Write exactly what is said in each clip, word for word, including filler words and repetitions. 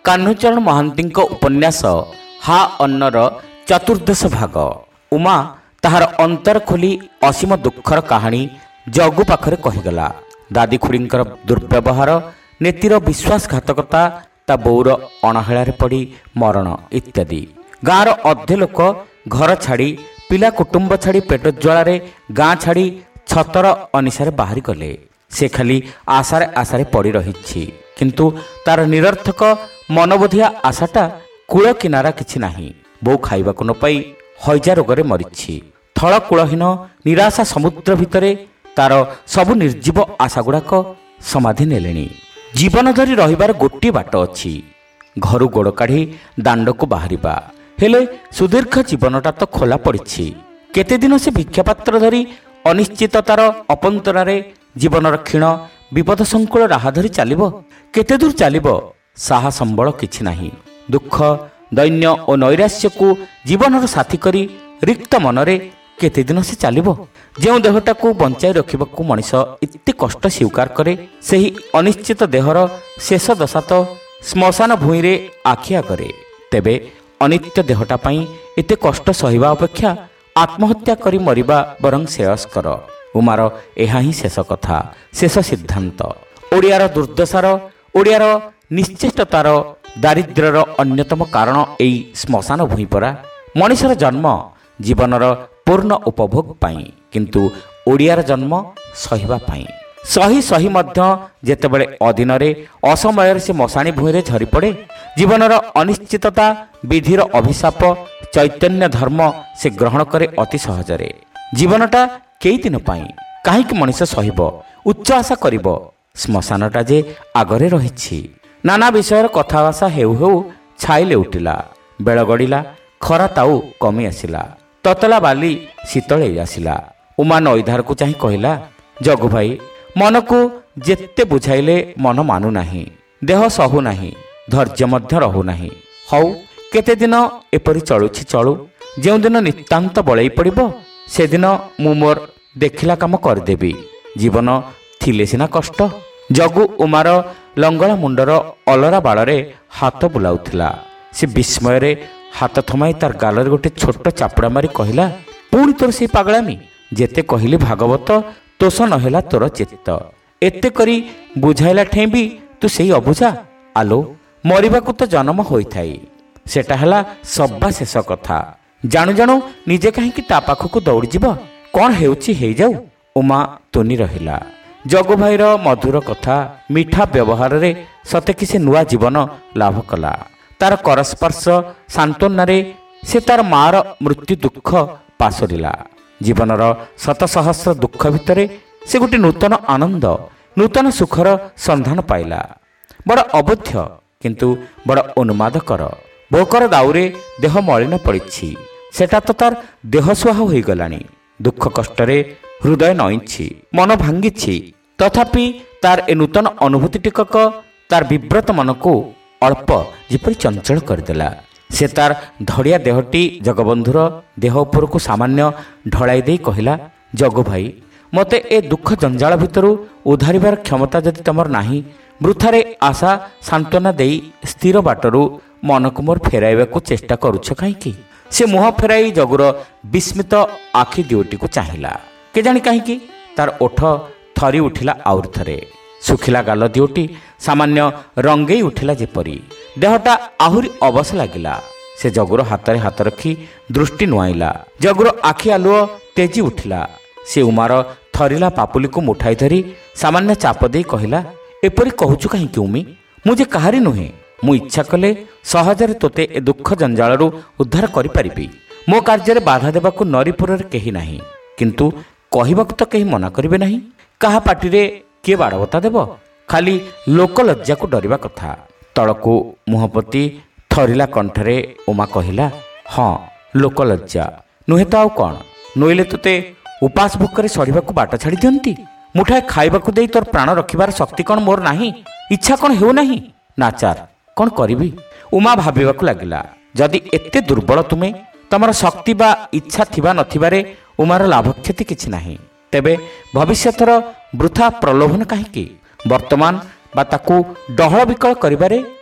କାହ୍ନୁଚରଣ ମହାନ୍ତିଙ୍କ ଉପନ୍ୟାସ ହା ଅନ୍ନର ଚତୁର୍ଦ୍ଦଶ ଭାଗ। ଉମା ତାହାର ଅନ୍ତର ଖୋଲି ଅସୀମ ଦୁଃଖର କାହାଣୀ ଜଗୁ ପାଖରେ କହିଗଲା। ଦାଦି ଖୁଡ଼ୀଙ୍କର ଦୁର୍ବ୍ୟବହାର, ନେତିର ବିଶ୍ୱାସଘାତକତା, ତା ବୋଉର ଅଣହେଳାରେ ପଡ଼ି ମରଣ ଇତ୍ୟାଦି। ଗାଁର ଅଧେ ଲୋକ ଘର ଛାଡ଼ି, ପିଲା କୁଟୁମ୍ବ ଛାଡ଼ି, ପେଟ ଜ୍ୱାଳାରେ ଗାଁ ଛାଡ଼ି ଛତର ଅନିଶାରେ ବାହାରି ଗଲେ। ସେ ଖାଲି ଆଶାରେ ଆଶାରେ ପଡ଼ି ରହିଛି। କିନ୍ତୁ ତାର ନିରର୍ଥକ ମନବୋଧିଆ ଆଶାଟା କୂଳ କିନାରା କିଛି ନାହିଁ। ବୋଉ ଖାଇବାକୁ ନ ପାଇ ହଇଜା ରୋଗରେ ମରିଛି। ଥଳ କୂଳହୀନ ନିରାଶା ସମୁଦ୍ର ଭିତରେ ତାର ସବୁ ନିର୍ଜୀବ ଆଶାଗୁଡ଼ାକ ସମାଧି ନେଲେଣି। ଜୀବନ ଧରି ରହିବାର ଗୋଟିଏ ବାଟ ଅଛି, ଘରୁ ଗୋଡ଼ କାଢ଼ି ଦାଣ୍ଡକୁ ବାହାରିବା। ହେଲେ ସୁଦୀର୍ଘ ଜୀବନଟା ତ ଖୋଲା ପଡ଼ିଛି। କେତେଦିନ ସେ ଭିକ୍ଷାପାତ୍ର ଧରି ଅନିଶ୍ଚିତତାର ଅପନ୍ତରାରେ ଜୀବନର କ୍ଷୀଣ ବିପଦ ସଂକୁଳ ରାହା ଧରି ଚାଲିବ? କେତେ ଦୂର ଚାଲିବ? ସାହା ସମ୍ବଳ କିଛି ନାହିଁ। ଦୁଃଖ, ଦୈନ୍ୟ ଓ ନୈରାଶ୍ୟକୁ ଜୀବନର ସାଥୀ କରି ରିକ୍ତ ମନରେ କେତେଦିନ ସେ ଚାଲିବ? ଯେଉଁ ଦେହଟାକୁ ବଞ୍ଚାଇ ରଖିବାକୁ ମଣିଷ ଏତେ କଷ୍ଟ ସ୍ୱୀକାର କରେ, ସେହି ଅନିଶ୍ଚିତ ଦେହର ଶେଷ ଦଶା ତ ଶ୍ମଶାନ ଭୂଇଁରେ ଆଖି ଆଗରେ। ତେବେ ଅନିତ୍ୟ ଦେହଟା ପାଇଁ ଏତେ କଷ୍ଟ ସହିବା ଅପେକ୍ଷା ଆତ୍ମହତ୍ୟା କରି ମରିବା ବରଂ ଶ୍ରେୟସ୍କର। ଉମାର ଏହା ହିଁ ଶେଷ କଥା, ଶେଷ ସିଦ୍ଧାନ୍ତ। ଓଡ଼ିଆର ଦୁର୍ଦ୍ଦଶାର, ଓଡ଼ିଆର ନିଶ୍ଚେଷ୍ଟତାର, ଦାରିଦ୍ର୍ୟର ଅନ୍ୟତମ କାରଣ ଏଇ ଶ୍ମଶାନ ଭୂଇଁ ପରା। ମଣିଷର ଜନ୍ମ ଜୀବନର ପୂର୍ଣ୍ଣ ଉପଭୋଗ ପାଇଁ, କିନ୍ତୁ ଓଡ଼ିଆର ଜନ୍ମ ସହିବା ପାଇଁ। ସହି ସହି ମଧ୍ୟ ଯେତେବେଳେ ଅଦିନରେ ଅସମୟରେ ସେ ମଶାଣୀ ଭୂଇଁରେ ଝରିପଡ଼େ, ଜୀବନର ଅନିଶ୍ଚିତତା, ବିଧିର ଅଭିଶାପ, ଚୈତନ୍ୟ ଧର୍ମ ସେ ଗ୍ରହଣ କରେ ଅତି ସହଜରେ। ଜୀବନଟା କେଇଦିନ ପାଇଁ କାହିଁକି ମଣିଷ ସହିବ, ଉଚ୍ଚ ଆଶା କରିବ? ଶ୍ମଶାନଟା ଯେ ଆଗରେ ରହିଛି। ନାନା ବିଷୟର କଥାଭାଷା ହେଉ ହେଉ ଛାଇ ଲେଉଟିଲା। ବେଳ ଗଡ଼ିଲା, ଖରା ତାଉ କମି ଆସିଲା। ତତଲା ବାଲି ଶୀତଳେଇ ଆସିଲା। ଉମା ନଈଧାରକୁ ଚାହିଁ କହିଲା, ଜଗୁ ଭାଇ, ମନକୁ ଯେତେ ବୁଝାଇଲେ ମନ ମାନୁନାହିଁ, ଦେହ ସହୁନାହିଁ, ଧୈର୍ଯ୍ୟ ମଧ୍ୟ ରହୁନାହିଁ। ହଉ, କେତେଦିନ ଏପରି ଚଳୁଛି ଚଳୁ। ଯେଉଁଦିନ ନିତାନ୍ତ ବଳେଇ ପଡ଼ିବ, ସେଦିନ ମୁଁ ମୋର ଦେଖିଲା କାମ କରିଦେବି। ଜୀବନ ଥିଲେ ସିନା କଷ୍ଟ। ଜଗୁ ଉମାର ଲଙ୍ଗଳା ମୁଣ୍ଡର ଅଲରା ବାଳରେ ହାତ ବୁଲାଉଥିଲା। ସେ ବିସ୍ମୟରେ ହାତ ଥମାଇ ତାର ଗାଲରେ ଗୋଟେ ଛୋଟ ଚାପୁଡ଼ା ମାରି କହିଲା, ପୁଣି ତୋର ସେଇ ପାଗଳାମି? ଯେତେ କହିଲି ଭାଗବତ, ତୋଷ ନ ହେଲା ତୋର ଚିତ୍ତ। ଏତେ କରି ବୁଝାଇଲା ଠେଇଁ ବି ତୁ ସେଇ ଅବୁଝା। ଆଲୋ, ମରିବାକୁ ତ ଜନ୍ମ ହୋଇଥାଏ, ସେଟା ହେଲା ସବା ଶେଷ କଥା। ଜାଣୁ ଜାଣୁ ନିଜେ କାହିଁକି ତା ପାଖକୁ ଦୌଡ଼ିଯିବ? କ'ଣ ହେଉଛି ହେଇଯାଉ। ଉମା ତୁନି ରହିଲା। ଜଗୁ ଭାଇର ମଧୁର କଥା, ମିଠା ବ୍ୟବହାରରେ ସତେ କି ସେ ନୂଆ ଜୀବନ ଲାଭ କଲା। ତାର କରସ୍ପର୍ଶ ସାନ୍ତ୍ୱନାରେ ସେ ତାର ମାର ମୃତ୍ୟୁ ଦୁଃଖ ପାସୋରିଲା। ଜୀବନର ଶତ ସହସ୍ର ଦୁଃଖ ଭିତରେ ସେ ଗୋଟିଏ ନୂତନ ଆନନ୍ଦ, ନୂତନ ସୁଖର ସନ୍ଧାନ ପାଇଲା। ବଡ଼ ଅବୋଧ୍ୟ, କିନ୍ତୁ ବଡ଼ ଉନ୍ମାଦକର। ଭୋକର ଦାଉରେ ଦେହ ମଳିନ ପଡ଼ିଛି। ସେଟା ତ ତାର ଦେହ ସୁହା ହୋଇଗଲାଣି। ଦୁଃଖ କଷ୍ଟରେ ହୃଦୟ ନଇଁଛି, ମନ ଭାଙ୍ଗିଛି। ତଥାପି ତାର ଏ ନୂତନ ଅନୁଭୂତି ଟିକକ ତାର ବିବ୍ରତ ମନକୁ ଅଳ୍ପ ଯେପରି ଚଞ୍ଚଳ କରିଦେଲା। ସେ ତାର ଧଡ଼ିଆ ଦେହଟି ଜଗବନ୍ଧୁର ଦେହ ଉପରକୁ ସାମାନ୍ୟ ଢଳାଇ ଦେଇ କହିଲା, ଜଗୁ ଭାଇ, ମୋତେ ଏ ଦୁଃଖ ଜଞ୍ଜାଳ ଭିତରୁ ଉଦ୍ଧାରିବାର କ୍ଷମତା ଯଦି ତମର ନାହିଁ, ବୃଥାରେ ଆଶା ସାନ୍ତ୍ୱନା ଦେଇ ସ୍ଥିର ବାଟରୁ ମନକୁ ମୋର ଫେରାଇବାକୁ ଚେଷ୍ଟା କରୁଛ କାହିଁକି? ସେ ମୁହଁ ଫେରାଇ ଜଗୁର ବିସ୍ମିତ ଆଖି ଦିଓଟିକୁ ଚାହିଁଲା। କେଜାଣି କାହିଁକି ତାର ଓଠ ଥରି ଉଠିଲା ଆଉରି ଥରେ। ଶୁଖିଲା ଗାଲ ଦିଓଟି ସାମାନ୍ୟ ରଙ୍ଗେଇ ଉଠିଲା ଯେପରି। ଦେହଟା ଆହୁରି ଅବଶ ଲାଗିଲା। ସେ ଜଗୁର ହାତରେ ହାତ ରଖି ଦୃଷ୍ଟି ନୁଆଇଲା। ଜଗୁର ଆଖି ଆଲୁଅ ତେଜି ଉଠିଲା। ସେ ଉମାର ଥରିଲା ପାପୁଲିକୁ ମୁଠାଇ ଧରି ସାମାନ୍ୟ ଚାପ ଦେଇ କହିଲା, ଏପରି କହୁଛୁ କାହିଁକି ଉମି? ମୁଁ ଯେ କାହାରି ନୁହେଁ। ମୁଁ ଇଚ୍ଛା କଲେ ସହଜରେ ତୋତେ ଏ ଦୁଃଖ ଜଞ୍ଜାଳରୁ ଉଦ୍ଧାର କରିପାରିବି। ମୋ କାର୍ଯ୍ୟରେ ବାଧା ଦେବାକୁ ନରୀପୁରରେ କେହି ନାହିଁ, କିନ୍ତୁ କହିବାକୁ ତ କେହି ମନା କରିବେ ନାହିଁ। କାହା ପାଟିରେ କିଏ ବାଡ଼ବତା ଦେବ? ଖାଲି ଲୋକଲଜ୍ଜାକୁ ଡରିବା କଥା। ତଳକୁ ମୁହଁ ପୋତି ଥରିଲା କଣ୍ଠରେ ଉମା କହିଲା, ହଁ, ଲୋକଲଜ୍ଜା ନୁହେଁ ତ ଆଉ କ'ଣ? ନୋଇଲେ ତୋତେ ଉପାସ ଭୋକରେ ସଢ଼ିବାକୁ ବାଟ ଛାଡ଼ି ଦିଅନ୍ତି? ମୁଠାଏ ଖାଇବାକୁ ଦେଇ ତୋର ପ୍ରାଣ ରଖିବାର ଶକ୍ତି କ'ଣ ମୋର ନାହିଁ? ଇଚ୍ଛା କ'ଣ ହେଉନାହିଁ? ନାଚାର, କ'ଣ କରିବି? ଉମା ଭାବିବାକୁ ଲାଗିଲା। ଯଦି ଏତେ ଦୁର୍ବଳ ତୁମେ, ତମର ଶକ୍ତି ବା ଇଚ୍ଛା ଥିବା ନଥିବାରେ ଉମାର ଲାଭ କ୍ଷତି କିଛି ନାହିଁ। ତେବେ ଭବିଷ୍ୟତର ବୃଥା ପ୍ରଲୋଭନ କାହିଁକି? ବର୍ତ୍ତମାନ ବା ତାକୁ ଡହଳ ବିକଳ କରିବାରେ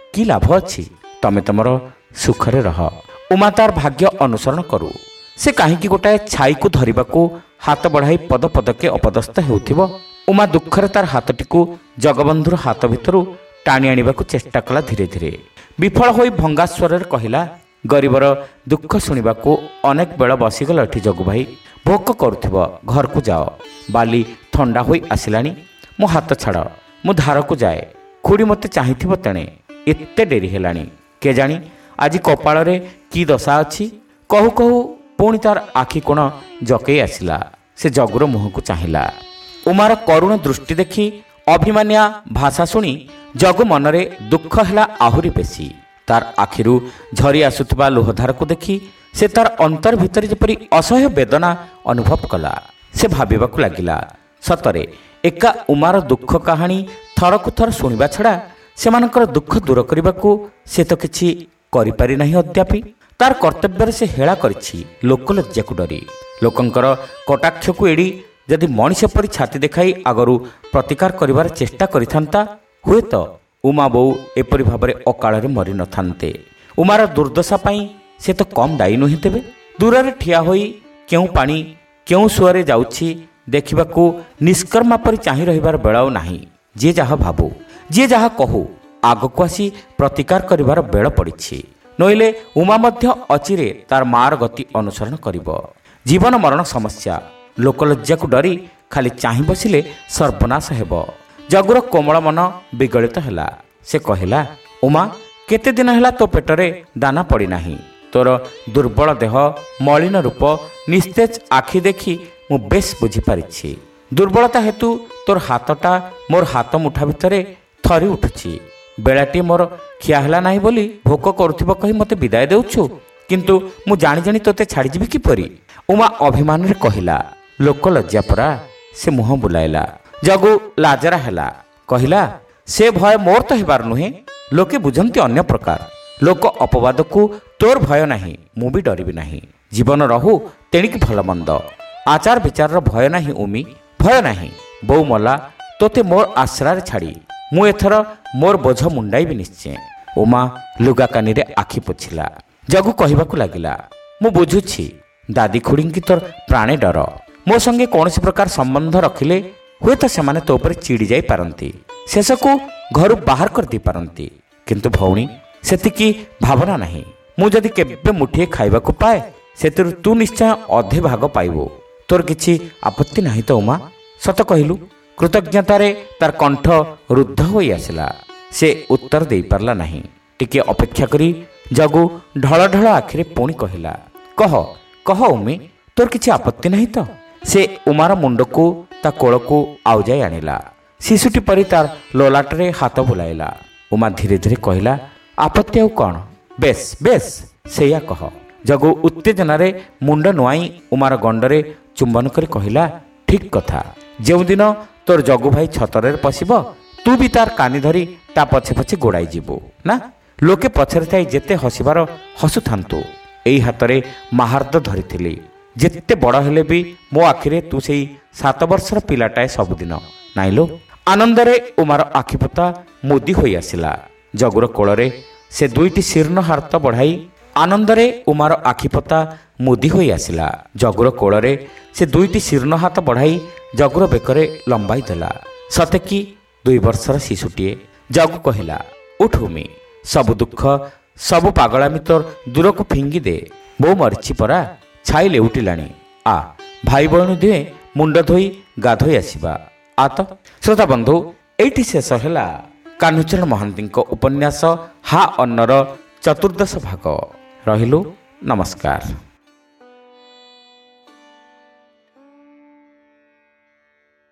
କି ଲାଭ ଅଛି? ତମେ ତମର ସୁଖରେ ରହ। ଉମା ତାର ଭାଗ୍ୟ ଅନୁସରଣ କରୁ। ସେ କାହିଁକି ଗୋଟାଏ ଛାଇକୁ ଧରିବାକୁ ହାତ ବଢ଼ାଇ ପଦ ପଦକେ ଅପଦସ୍ଥ ହେଉଥିବ? ଉମା ଦୁଃଖରେ ତାର ହାତଟିକୁ ଜଗବନ୍ଧୁର ହାତ ଭିତରୁ ଟାଣି ଆଣିବାକୁ ଚେଷ୍ଟା କଲା। ଧୀରେ ଧୀରେ ବିଫଳ ହୋଇ ଭଙ୍ଗା ସ୍ୱରରେ କହିଲା, ଗରିବର ଦୁଃଖ ଶୁଣିବାକୁ ଅନେକ ବେଳ ବସିଗଲ ଏଠି ଜଗୁ ଭାଇ। ଭୋକ କରୁଥିବ, ଘରକୁ ଯାଅ। ବାଲି ଥଣ୍ଡା ହୋଇ ଆସିଲାଣି। ମୋ ହାତ ଛାଡ଼, ମୁଁ ଧାରକୁ ଯାଏ। ଖୁଡ଼ି ମୋତେ ଚାହିଁଥିବ ତେଣେ। ଏତେ ଡେରି ହେଲାଣି। କେଜାଣି ଆଜି କପାଳରେ କି ଦଶା ଅଛି? କହୁ କହୁ ପୁଣି ତାର ଆଖି କୋଣ ଜକେଇ ଆସିଲା। ସେ ଜଗୁର ମୁହଁକୁ ଚାହିଁଲା। ଉମାର କରୁଣ ଦୃଷ୍ଟି ଦେଖି, ଅଭିମାନିଆ ଭାଷା ଶୁଣି ଜଗୁ ମନରେ ଦୁଃଖ ହେଲା ଆହୁରି ବେଶୀ। ତାର ଆଖିରୁ ଝରି ଆସୁଥିବା ଲୁହଧାରକୁ ଦେଖି ସେ ତାର ଅନ୍ତର ଭିତରେ ଯେପରି ଅସହ୍ୟ ବେଦନା ଅନୁଭବ କଲା। ସେ ଭାବିବାକୁ ଲାଗିଲା, ସତରେ ଏକା ଉମାର ଦୁଃଖ କାହାଣୀ ଥରକୁ ଥର ଶୁଣିବା ଛଡ଼ା ସେମାନଙ୍କର ଦୁଃଖ ଦୂର କରିବାକୁ ସେ ତ କିଛି କରିପାରି ନାହିଁ ଅଦ୍ୟାପି। ତାର କର୍ତ୍ତବ୍ୟରେ ସେ ହେଳା କରିଛି ଲୋକଲଜ୍ଜାକୁ ଡରି। ଲୋକଙ୍କର କଟାକ୍ଷକୁ ଏଡ଼ି ଯଦି ମଣିଷ ପରି ଛାତି ଦେଖାଇ ଆଗରୁ ପ୍ରତିକାର କରିବାର ଚେଷ୍ଟା କରିଥାନ୍ତା, ହୁଏତ ଉମା ବୋଉ ଏପରି ଭାବରେ ଅକାଳରେ ମରିନଥାନ୍ତେ। ଉମାର ଦୁର୍ଦ୍ଦଶା ପାଇଁ ସେ ତ କମ୍ ଦାୟୀ ନୁହେଁ। ତେବେ ଦୂରରେ ଠିଆ ହୋଇ କେଉଁ ପାଣି କେଉଁ ସୁଅରେ ଯାଉଛି ଦେଖିବାକୁ ନିଷ୍କର୍ମା ପରି ଚାହିଁ ରହିବାର ବେଳ ଆଉ ନାହିଁ। ଯିଏ ଯାହା ଭାବୁ, ଯିଏ ଯାହା କହୁ, ଆଗକୁ ଆସି ପ୍ରତିକାର କରିବାର ବେଳ ପଡ଼ିଛି। ନଇଲେ ଉମା ମଧ୍ୟ ଅଚିରେ ତାର ମାର ଗତି ଅନୁସରଣ କରିବ। ଜୀବନ ମରଣ ସମସ୍ୟା। ଲୋକଲଜ୍ଜାକୁ ଡରି ଖାଲି ଚାହିଁ ବସିଲେ ସର୍ବନାଶ ହେବ। ଜଗୁର କୋମଳ ମନ ବିଗଳିତ ହେଲା। ସେ କହିଲା, ଉମା, କେତେ ଦିନ ହେଲା ତୋ ପେଟରେ ଦାନା ପଡ଼ିନାହିଁ। ତୋର ଦୁର୍ବଳ ଦେହ, ମଳିନ ରୂପ, ନିସ୍ତେଜ ଆଖି ଦେଖି ମୁଁ ବେଶ୍ ବୁଝିପାରିଛି। ଦୁର୍ବଳତା ହେତୁ ତୋର ହାତଟା ମୋର ହାତ ମୁଠା ଭିତରେ ଥରି ଉଠୁଛି। ବେଳାଟିଏ ମୋର ଖିଆ ହେଲା ନାହିଁ ବୋଲି ଭୋକ କରୁଥିବ କହି ମୋତେ ବିଦାୟ ଦେଉଛୁ, କିନ୍ତୁ ମୁଁ ଜାଣି ଜାଣି ତୋତେ ଛାଡ଼ିଯିବି କିପରି? ଉମା ଅଭିମାନରେ କହିଲା। ଲୋକଲଜ୍ଜା ପରା। ସେ ମୁହଁ ବୁଲାଇଲା। ଜଗୁ ଲାଜରା ହେଲା। କହିଲା, ସେ ଭୟ ମୋର ତ ହେବାର ନୁହେଁ। ଲୋକେ ବୁଝନ୍ତି ଅନ୍ୟ ପ୍ରକାର। ଲୋକ ଅପବାଦକୁ ତୋର ଭୟ ନାହିଁ, ମୁଁ ବି ଡରିବି ନାହିଁ। ଜୀବନ ରହୁ ତେଣିକି ଭଲ ମନ୍ଦ। ଆଚାର ବିଚାରର ଭୟ ନାହିଁ ଉମି, ଭୟ ନାହିଁ। ବୋଉ ମଲା, ତୋତେ ମୋର ଆଶ୍ରାରେ ଛାଡ଼ି ମୁଁ ଏଥର ମୋର ବୋଝ ମୁଣ୍ଡାଇବି ନିଶ୍ଚୟ। ଉମା ଲୁଗା କାନିରେ ଆଖି ପୋଛିଲା। ଜଗୁ କହିବାକୁ ଲାଗିଲା, ମୁଁ ବୁଝୁଛି ଦାଦି ଖୁଡ଼ିଙ୍କି ତୋର ପ୍ରାଣେ ଡର। ମୋ ସଙ୍ଗେ କୌଣସି ପ୍ରକାର ସମ୍ବନ୍ଧ ରଖିଲେ ହୁଏତ ସେମାନେ ତୋ ଉପରେ ଚିଡ଼ି ଯାଇପାରନ୍ତି, ଶେଷକୁ ଘରୁ ବାହାର କରିଦେଇପାରନ୍ତି। କିନ୍ତୁ ଭଉଣୀ, ସେତିକି ଭାବନା ନାହିଁ। ମୁଁ ଯଦି କେବେ ମୁଠିଏ ଖାଇବାକୁ ପାଏ, ସେଥିରୁ ତୁ ନିଶ୍ଚୟ ଅଧେ ଭାଗ ପାଇବୁ। ତୋର କିଛି ଆପତ୍ତି ନାହିଁ ତ ଉମା? ସତ କହିଲୁ? କୃତଜ୍ଞତାରେ ତାର କଣ୍ଠ ରୁଦ୍ଧ ହୋଇ ଆସିଲା। ସେ ଉତ୍ତର ଦେଇପାରିଲା ନାହିଁ। ଟିକିଏ ଅପେକ୍ଷା କରି ଜଗୁ ଢଳ ଢଳ ଆଖିରେ ପୁଣି କହିଲା, କହ କହ ଉମି, ତୋର କିଛି ଆପତ୍ତି ନାହିଁ ତ? ସେ ଉମାର ମୁଣ୍ଡକୁ ତା କୋଳକୁ ଆଉଜାଇ ଆଣିଲା। ଶିଶୁଟି ପରି ତାର ଲଲାଟରେ ହାତ ବୁଲାଇଲା। ଉମା ଧୀରେ ଧୀରେ କହିଲା, ଆପତ୍ତି ଆଉ କ'ଣ? ବେଶ ବେଶ ସେଇଆ କହ। ଜଗୁ ଉତ୍ତେଜନାରେ ମୁଣ୍ଡ ନୁଆଇଁ ଉମାର ଗଣ୍ଡରେ ଚୁମ୍ବନ କରି କହିଲା, ଠିକ୍ କଥା। ଯେଉଁଦିନ ତୋର ଜଗୁ ଭାଇ ଛତରରେ ପଶିବ, ତୁ ବି ତାର କାନି ଧରି ତା ପଛେ ପଛେ ଗୋଡ଼ାଇ ଯିବୁ ନା? ଲୋକେ ପଛରେ ଥାଇ ଯେତେ ହସିବାର ହସୁଥାନ୍ତୁ, ଏଇ ହାତରେ ମାହାର୍ଦ ଧରିଥିଲି। ଯେତେ ବଡ଼ ହେଲେ ବି ମୋ ଆଖିରେ ତୁ ସେଇ ସାତ ବର୍ଷର ପିଲାଟାଏ ସବୁଦିନ, ନାଇଁଲୋ? ଆନନ୍ଦରେ ଉମାର ଆଖିପତା ମୁଦି ହୋଇ ଆସିଲା। ଜଗୁର କୋଳରେ ସେ ଦୁଇଟି ଶୀର୍ଣ୍ଣ ହାତ ବଢ଼ାଇ ଆନନ୍ଦରେ ଉମାର ଆଖିପତା ମୁଦି ହୋଇ ଆସିଲା। ଜଗୁର କୋଳରେ ସେ ଦୁଇଟି ଶୀର୍ଣ୍ଣ ହାତ ବଢ଼ାଇ ଜଗୁର ବେକରେ ଲମ୍ବାଇ ଦେଲା। ସତେକି ଦୁଇ ବର୍ଷର ଶିଶୁଟିଏ। ଜଗୁ କହିଲା, ଉଠ ଉମି, ସବୁ ଦୁଃଖ ସବୁ ପାଗଳାମି ତୋର ଦୂରକୁ ଫିଙ୍ଗି ଦେ। ବୋଉ ମରିଛି ପରା, ଛାଇ ଲେଉଟିଲାଣି। ଆ ଭାଇ ଭଉଣୀ ଦୁହେଁ ମୁଣ୍ଡ ଧୋଇ ଗାଧୋଇ ଆସିବା। ଆ ତ। ଶ୍ରୋତା ବନ୍ଧୁ, ଏଇଠି ଶେଷ ହେଲା କାହ୍ନୁଚରଣ ମହାନ୍ତିଙ୍କ ଉପନ୍ୟାସ ହା ଅନ୍ନର ଚତୁର୍ଦ୍ଦଶ ଭାଗ। ରହିଲୁ, ନମସ୍କାର।